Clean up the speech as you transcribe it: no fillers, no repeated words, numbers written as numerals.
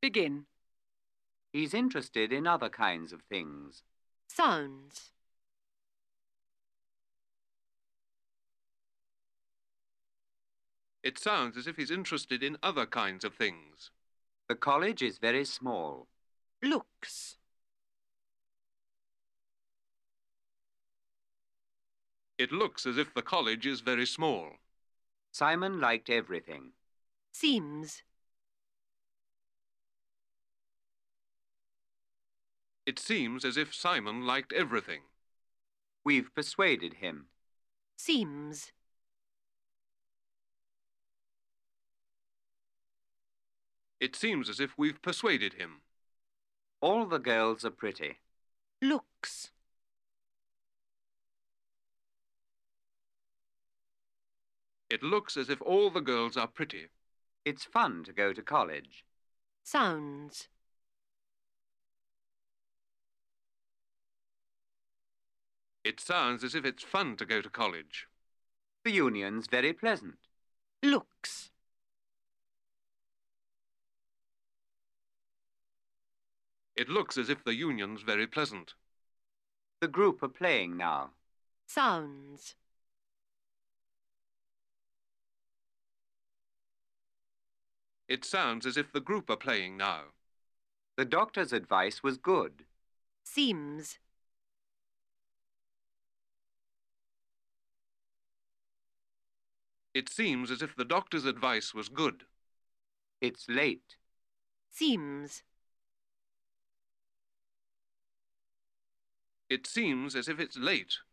Begin. He's interested in other kinds of things. Sounds. It sounds as if he's interested in other kinds of things. The college is very small. Looks. It looks as if the college is very small. Simon liked everything. Seems. It seems as if Simon liked everything. We've persuaded him. Seems. It seems as if we've persuaded him. All the girls are pretty. Looks. It looks as if all the girls are pretty. It's fun to go to college. Sounds. It sounds as if it's fun to go to college. The union's very pleasant. Looks. It looks as if the union's very pleasant. The group are playing now. Sounds. It sounds as if the group are playing now. The doctor's advice was good. Seems. It seems as if the doctor's advice was good. It's late. Seems. It seems as if it's late.